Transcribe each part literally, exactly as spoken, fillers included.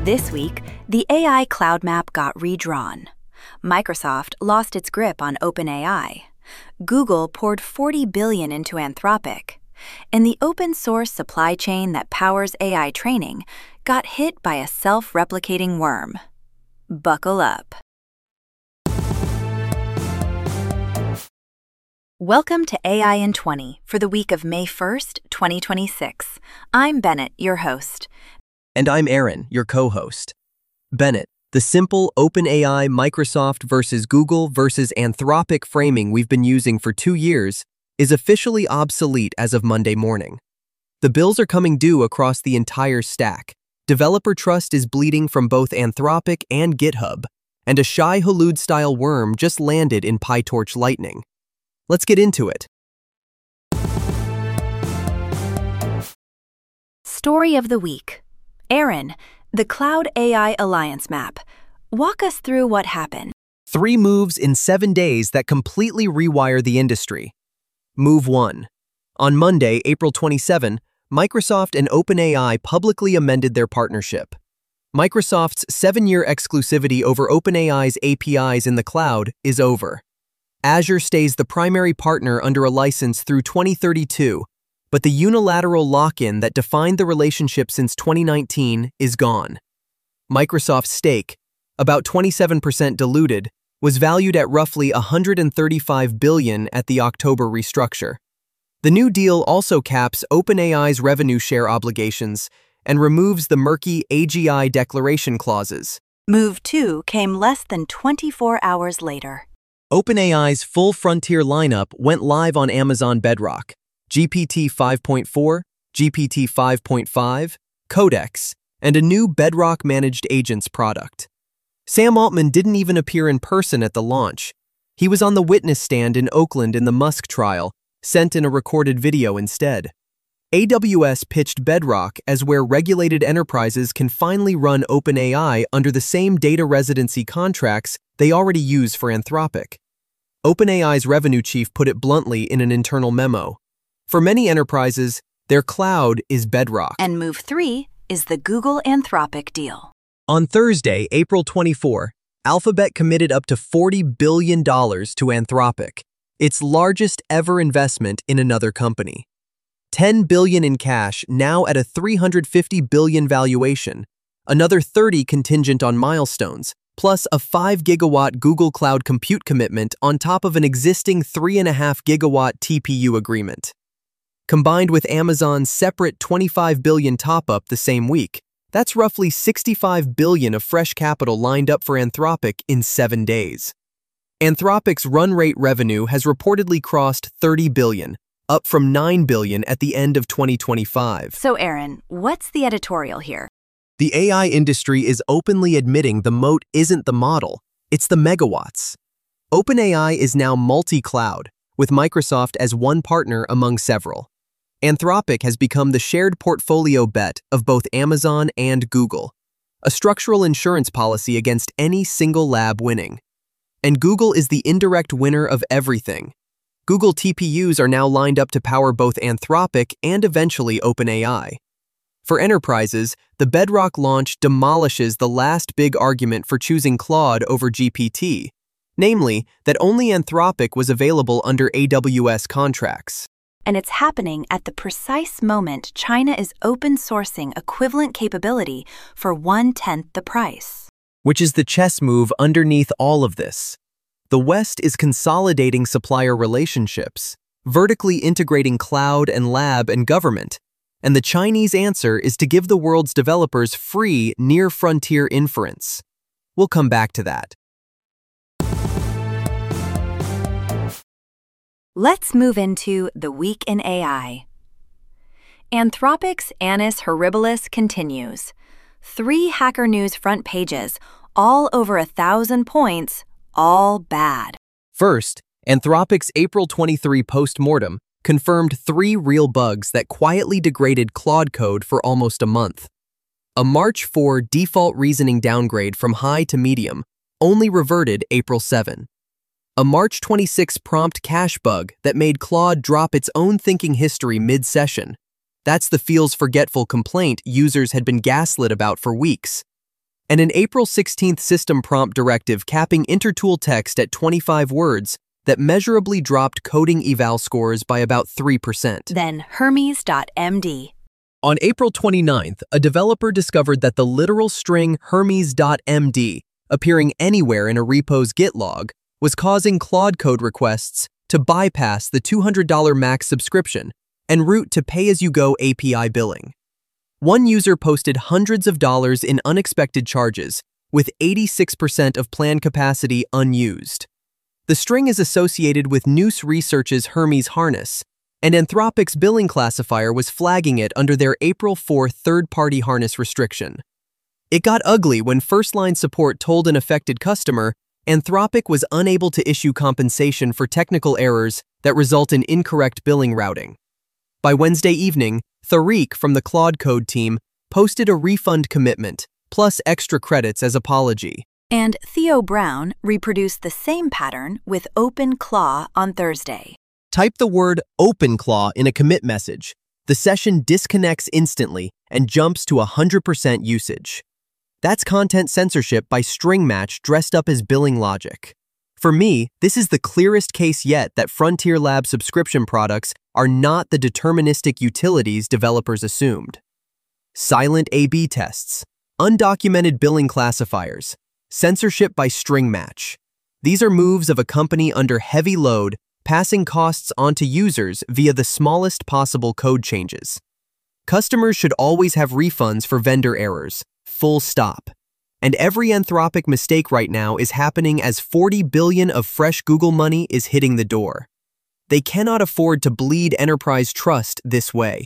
This week, the A I cloud map got redrawn. Microsoft lost its grip on OpenAI. Google poured forty billion dollars into Anthropic. And the open-source supply chain that powers A I training got hit by a self-replicating worm. Buckle up. Welcome to A I in twenty for the week of May first, twenty twenty-six. I'm Bennett, your host. And I'm Aaron, your co-host. Bennett, the simple OpenAI Microsoft versus Google versus Anthropic framing we've been using for two years is officially obsolete as of Monday morning. The bills are coming due across the entire stack. Developer trust is bleeding from both Anthropic and GitHub, and a Shai Hulud-style worm just landed in PyTorch Lightning. Let's get into it. Story of the week. Aaron, the Cloud A I Alliance map. Walk us through what happened. Three moves in seven days that completely rewire the industry. Move one. On Monday, April twenty-seventh, Microsoft and OpenAI publicly amended their partnership. Microsoft's seven-year exclusivity over OpenAI's A P Is in the cloud is over. Azure stays the primary partner under a license through twenty thirty-two, but the unilateral lock-in that defined the relationship since twenty nineteen is gone. Microsoft's stake, about twenty-seven percent diluted, was valued at roughly one hundred thirty-five billion dollars at the October restructure. The new deal also caps OpenAI's revenue share obligations and removes the murky A G I declaration clauses. Move two came less than twenty-four hours later. OpenAI's full frontier lineup went live on Amazon Bedrock: G P T five point four, G P T five point five, Codex, and a new Bedrock Managed Agents product. Sam Altman didn't even appear in person at the launch. He was on the witness stand in Oakland in the Musk trial, sent in a recorded video instead. A W S pitched Bedrock as where regulated enterprises can finally run OpenAI under the same data residency contracts they already use for Anthropic. OpenAI's revenue chief put it bluntly in an internal memo. For many enterprises, their cloud is Bedrock. And move three is the Google Anthropic deal. On Thursday, April twenty-fourth, Alphabet committed up to forty billion dollars to Anthropic, its largest ever investment in another company. ten billion dollars in cash, now at a three hundred fifty billion dollars valuation, another thirty contingent on milestones, plus a five gigawatt Google Cloud Compute commitment on top of an existing three point five gigawatt T P U agreement. Combined with Amazon's separate twenty-five billion dollars top-up the same week, that's roughly sixty-five billion dollars of fresh capital lined up for Anthropic in seven days. Anthropic's run rate revenue has reportedly crossed thirty billion dollars, up from nine billion dollars at the end of twenty twenty-five. So Aaron, what's the editorial here? The A I industry is openly admitting the moat isn't the model, it's the megawatts. OpenAI is now multi-cloud, with Microsoft as one partner among several. Anthropic has become the shared portfolio bet of both Amazon and Google, a structural insurance policy against any single lab winning. And Google is the indirect winner of everything. Google T P Us are now lined up to power both Anthropic and eventually OpenAI. For enterprises, the Bedrock launch demolishes the last big argument for choosing Claude over G P T, namely that only Anthropic was available under A W S contracts. And it's happening at the precise moment China is open-sourcing equivalent capability for one-tenth the price. Which is the chess move underneath all of this. The West is consolidating supplier relationships, vertically integrating cloud and lab and government, and the Chinese answer is to give the world's developers free near-frontier inference. We'll come back to that. Let's move into the week in A I. Anthropic's Annus Horribilis continues. Three Hacker News front pages, all over a thousand points, all bad. First, Anthropic's April twenty-third postmortem confirmed three real bugs that quietly degraded Claude code for almost a month. A March fourth default reasoning downgrade from high to medium only reverted April seventh. A March twenty-sixth prompt cache bug that made Claude drop its own thinking history mid-session. That's the feels forgetful complaint users had been gaslit about for weeks. and an April sixteenth system prompt directive capping intertool text at twenty-five words that measurably dropped coding eval scores by about three percent. Then Hermes dot M D. On April twenty-ninth, a developer discovered that the literal string Hermes dot M D, appearing anywhere in a repo's Git log, was causing Claude Code requests to bypass the two hundred dollars max subscription and route to pay-as-you-go A P I billing. One user posted hundreds of dollars in unexpected charges, with eighty-six percent of plan capacity unused. The string is associated with Noose Research's Hermes harness, and Anthropic's billing classifier was flagging it under their April fourth third-party harness restriction. It got ugly when first-line support told an affected customer Anthropic was unable to issue compensation for technical errors that result in incorrect billing routing. By Wednesday evening, Tariq from the Claude Code team posted a refund commitment, plus extra credits as apology. And Theo Brown reproduced the same pattern with OpenClaw on Thursday. Type the word OpenClaw in a commit message. The session disconnects instantly and jumps to one hundred percent usage. That's content censorship by string match dressed up as billing logic. For me, this is the clearest case yet that Frontier Lab subscription products are not the deterministic utilities developers assumed. Silent A B tests, undocumented billing classifiers, censorship by string match. These are moves of a company under heavy load, passing costs onto users via the smallest possible code changes. Customers should always have refunds for vendor errors, full stop. And every Anthropic mistake right now is happening as forty billion dollars of fresh Google money is hitting the door. They cannot afford to bleed enterprise trust this way.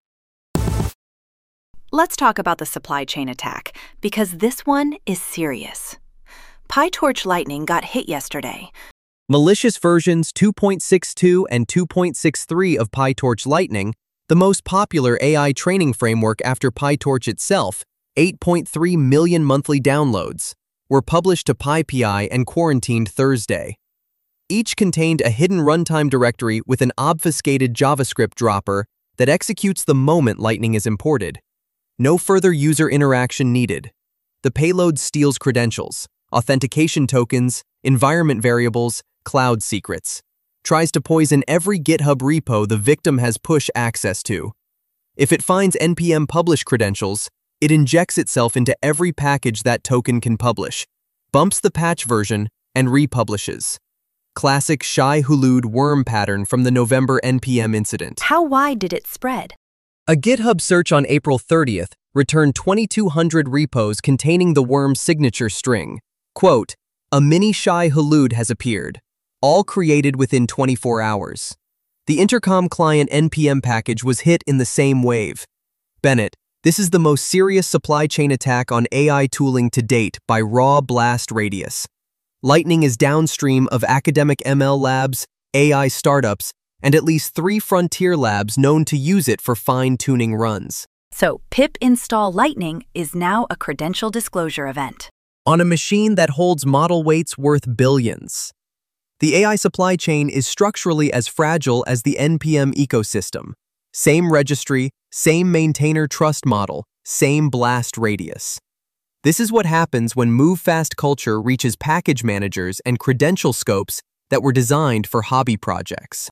Let's talk about the supply chain attack, because this one is serious. PyTorch Lightning got hit yesterday. Malicious versions two point six two and two point six three of PyTorch Lightning, the most popular A I training framework after PyTorch itself, eight point three million monthly downloads, were published to PyPI and quarantined Thursday. Each contained a hidden runtime directory with an obfuscated JavaScript dropper that executes the moment Lightning is imported. No further user interaction needed. The payload steals credentials, authentication tokens, environment variables, cloud secrets. Tries to poison every GitHub repo the victim has push access to. If it finds N P M publish credentials, it injects itself into every package that token can publish, bumps the patch version, and republishes. Classic Shai-Hulud worm pattern from the November N P M incident. How wide did it spread? A GitHub search on April thirtieth returned twenty-two hundred repos containing the worm signature string. Quote, "A mini Shai-Hulud has appeared, all created within twenty-four hours. The Intercom client N P M package was hit in the same wave. Bennett, this is the most serious supply chain attack on A I tooling to date by raw blast radius. Lightning is downstream of academic M L labs, A I startups, and at least three frontier labs known to use it for fine-tuning runs." So pip install Lightning is now a credential disclosure event. On a machine that holds model weights worth billions. The A I supply chain is structurally as fragile as the N P M ecosystem. Same registry, same maintainer trust model, same blast radius. This is what happens when move-fast culture reaches package managers and credential scopes that were designed for hobby projects.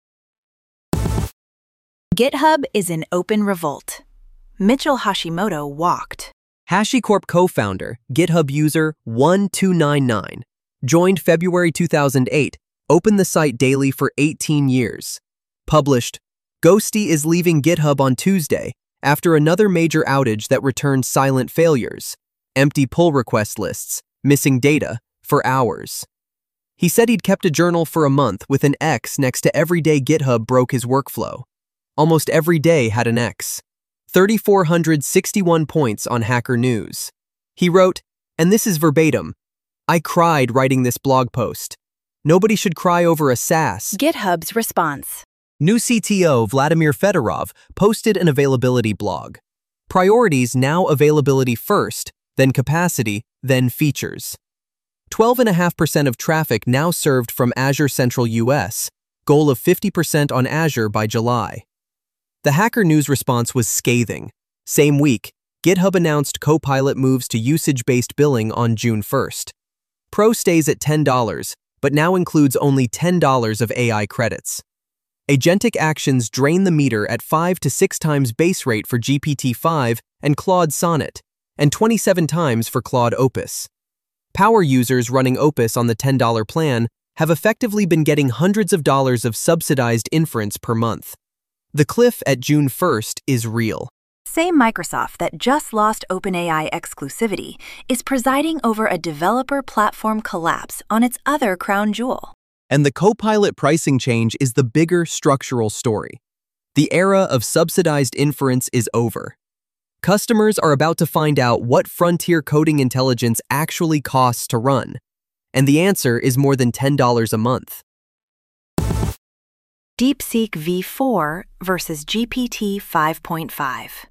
GitHub is in open revolt. Mitchell Hashimoto walked. HashiCorp co-founder, GitHub user one two nine nine, joined February two thousand eight, opened the site daily for eighteen years. Published, Ghosty is leaving GitHub on Tuesday after another major outage that returned silent failures, empty pull request lists, missing data, for hours. He said he'd kept a journal for a month with an X next to every day GitHub broke his workflow. Almost every day had an X. three thousand four hundred sixty-one points on Hacker News. He wrote, and this is verbatim, "I cried writing this blog post. Nobody should cry over a S A S." GitHub's response. New C T O Vladimir Fedorov posted an availability blog. Priorities now availability first, then capacity, then features. twelve point five percent of traffic now served from Azure Central U S, goal of fifty percent on Azure by July. The Hacker News response was scathing. Same week, GitHub announced Copilot moves to usage-based billing on June first. Pro stays at ten dollars, but now includes only ten dollars of A I credits. Agentic actions drain the meter at five to six times base rate for G P T five and Claude Sonnet, and twenty-seven times for Claude Opus. Power users running Opus on the ten dollar plan have effectively been getting hundreds of dollars of subsidized inference per month. The cliff at June first is real. Same Microsoft that just lost OpenAI exclusivity is presiding over a developer platform collapse on its other crown jewel. And the Copilot pricing change is the bigger structural story. The era of subsidized inference is over. Customers are about to find out what frontier coding intelligence actually costs to run, and the answer is more than ten dollars a month. DeepSeek V four versus G P T five point five.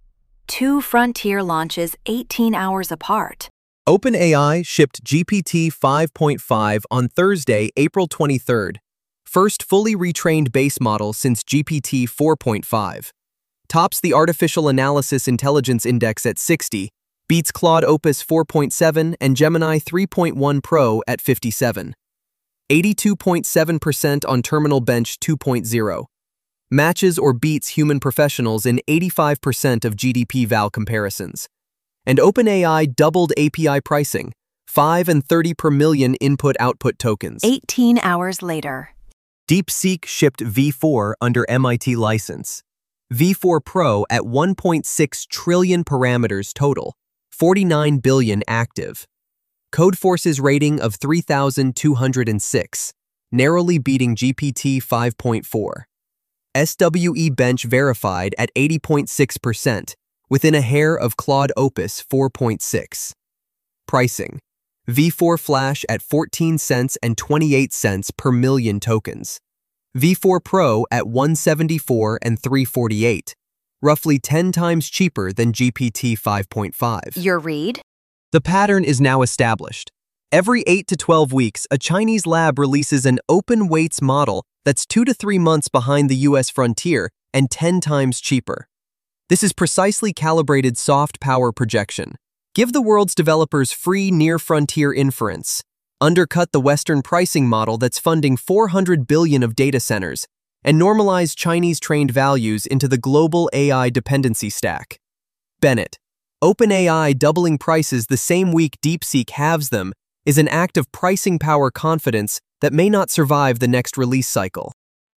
Two frontier launches eighteen hours apart. OpenAI shipped G P T five point five on Thursday, April twenty-third, first fully retrained base model since G P T four point five. Tops the Artificial Analysis Intelligence Index at sixty, beats Claude Opus four point seven and Gemini three point one Pro at fifty-seven. eighty-two point seven percent on Terminal Bench two point oh. Matches or beats human professionals in eighty-five percent of G D P Val comparisons. And OpenAI doubled A P I pricing, five and thirty per million input-output tokens. eighteen hours later. DeepSeek shipped V four under M I T license. V four Pro at one point six trillion parameters total, forty-nine billion active. Codeforce's rating of three thousand two hundred six, narrowly beating G P T five point four. S W E Bench verified at eighty point six percent, within a hair of Claude Opus four point six. Pricing: V four Flash at fourteen cents and twenty-eight cents per million tokens. V four Pro at one seventy-four and three forty-eight, roughly ten times cheaper than G P T five point five. Your read? The pattern is now established. Every eight to twelve weeks, a Chinese lab releases an open weights model that's two to three months behind the U S frontier and ten times cheaper. This is precisely calibrated soft power projection. Give the world's developers free near-frontier inference. Undercut the Western pricing model that's funding four hundred billion of data centers, and normalize Chinese-trained values into the global A I dependency stack. Bennett: OpenAI doubling prices the same week DeepSeek halves them is an act of pricing power confidence that may not survive the next release cycle.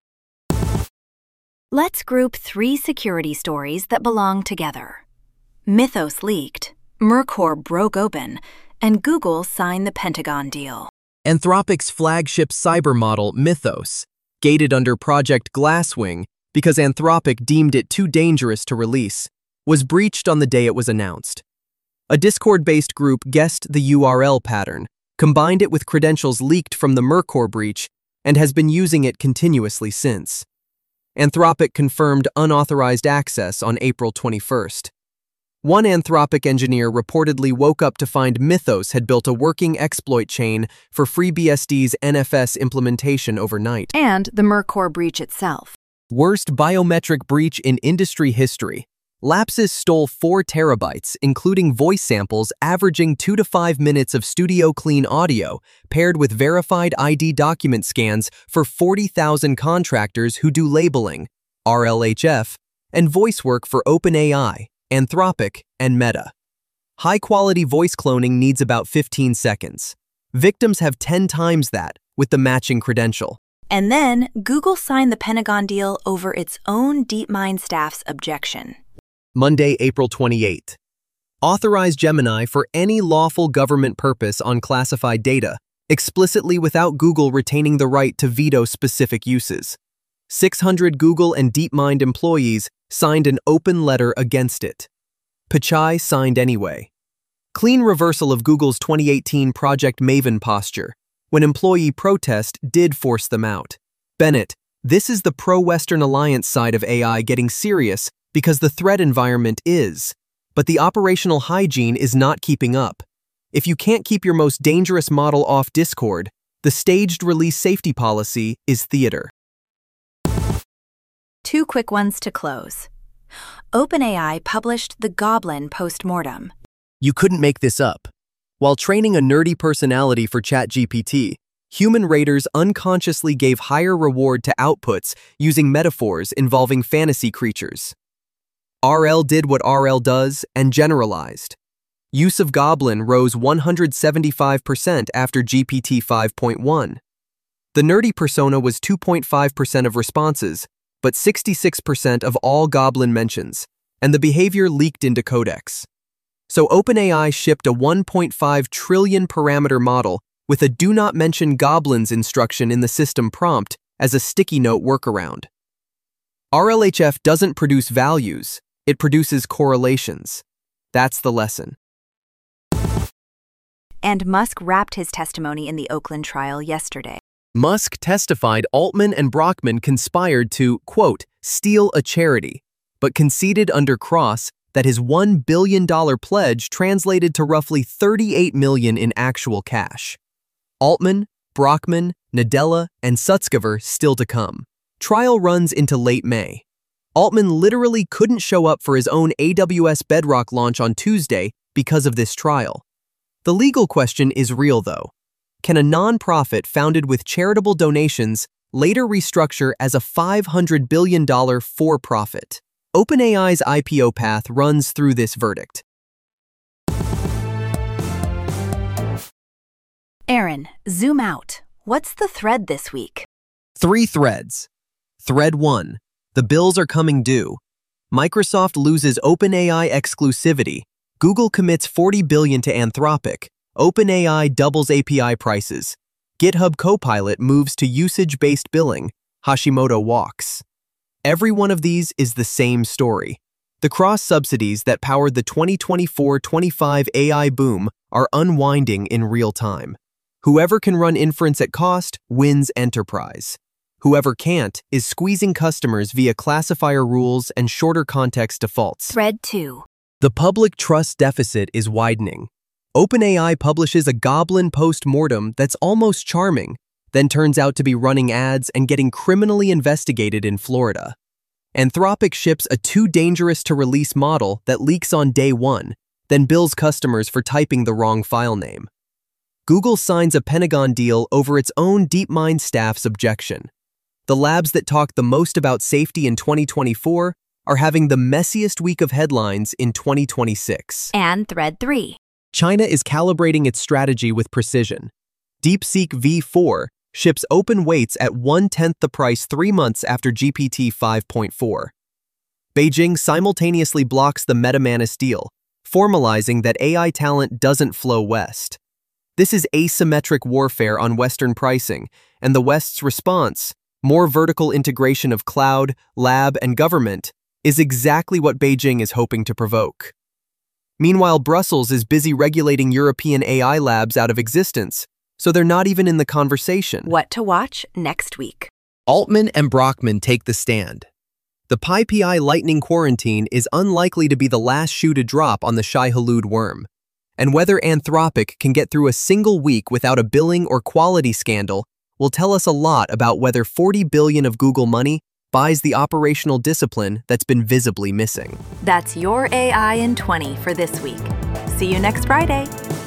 Let's group three security stories that belong together. Mythos leaked, Mercor broke open, and Google signed the Pentagon deal. Anthropic's flagship cyber model, Mythos, gated under Project Glasswing because Anthropic deemed it too dangerous to release, was breached on the day it was announced. A Discord-based group guessed the U R L pattern, combined it with credentials leaked from the Mercor breach, and has been using it continuously since. Anthropic confirmed unauthorized access on April twenty-first. One Anthropic engineer reportedly woke up to find Mythos had built a working exploit chain for FreeBSD's N F S implementation overnight. And the Mercor breach itself. Worst biometric breach in industry history. Lapsus stole four terabytes, including voice samples averaging two to five minutes of studio clean audio, paired with verified I D document scans for forty thousand contractors who do labeling, R L H F, and voice work for OpenAI, Anthropic, and Meta. High-quality voice cloning needs about fifteen seconds. Victims have ten times that, with the matching credential. And then, Google signed the Pentagon deal over its own DeepMind staff's objection. Monday, April twenty-eighth. Authorize Gemini for any lawful government purpose on classified data, explicitly without Google retaining the right to veto specific uses. six hundred Google and DeepMind employees signed an open letter against it. Pichai signed anyway. Clean reversal of Google's twenty eighteen Project Maven posture, when employee protest did force them out. Bennett: this is the pro-Western alliance side of A I getting serious because the threat environment is, but the operational hygiene is not keeping up. If you can't keep your most dangerous model off Discord, the staged release safety policy is theater. Two quick ones to close. OpenAI published the Goblin postmortem. You couldn't make this up. While training a nerdy personality for ChatGPT, human raters unconsciously gave higher reward to outputs using metaphors involving fantasy creatures. R L did what R L does and generalized. Use of Goblin rose one hundred seventy-five percent after G P T five point one. The nerdy persona was two point five percent of responses, but sixty-six percent of all Goblin mentions, and the behavior leaked into Codex. So OpenAI shipped a one point five trillion parameter model with a do not mention goblins instruction in the system prompt as a sticky note workaround. R L H F doesn't produce values, it produces correlations. That's the lesson. And Musk wrapped his testimony in the Oakland trial yesterday. Musk testified Altman and Brockman conspired to, quote, steal a charity, but conceded under cross that his one billion dollars pledge translated to roughly thirty-eight million dollars in actual cash. Altman, Brockman, Nadella, and Sutskever still to come. Trial runs into late May. Altman literally couldn't show up for his own A W S Bedrock launch on Tuesday because of this trial. The legal question is real, though. Can a nonprofit founded with charitable donations later restructure as a five hundred billion dollars for-profit? OpenAI's I P O path runs through this verdict. Aaron, zoom out. What's the thread this week? Three threads. Thread one. The bills are coming due. Microsoft loses OpenAI exclusivity. Google commits forty billion dollars to Anthropic. OpenAI doubles A P I prices. GitHub Copilot moves to usage-based billing. Hashimoto walks. Every one of these is the same story. The cross-subsidies that powered the twenty twenty-four twenty-five A I boom are unwinding in real time. Whoever can run inference at cost wins enterprise. Whoever can't is squeezing customers via classifier rules and shorter context defaults. Thread two. The public trust deficit is widening. OpenAI publishes a Goblin post-mortem that's almost charming, then turns out to be running ads and getting criminally investigated in Florida. Anthropic ships a too-dangerous-to-release model that leaks on day one, then bills customers for typing the wrong file name. Google signs a Pentagon deal over its own DeepMind staff's objection. The labs that talked the most about safety in twenty twenty-four are having the messiest week of headlines in twenty twenty-six. And thread three. China is calibrating its strategy with precision. DeepSeek V four ships open weights at one-tenth the price three months after G P T five point four. Beijing simultaneously blocks the MetaManus deal, formalizing that A I talent doesn't flow west. This is asymmetric warfare on Western pricing, and the West's response, more vertical integration of cloud, lab, and government, is exactly what Beijing is hoping to provoke. Meanwhile, Brussels is busy regulating European A I labs out of existence, so they're not even in the conversation. What to watch next week. Altman and Brockman take the stand. The PyPI lightning quarantine is unlikely to be the last shoe to drop on the Shai-Hulud worm. And whether Anthropic can get through a single week without a billing or quality scandal will tell us a lot about whether forty billion dollars of Google money buys the operational discipline that's been visibly missing. That's your A I in twenty for this week. See you next Friday.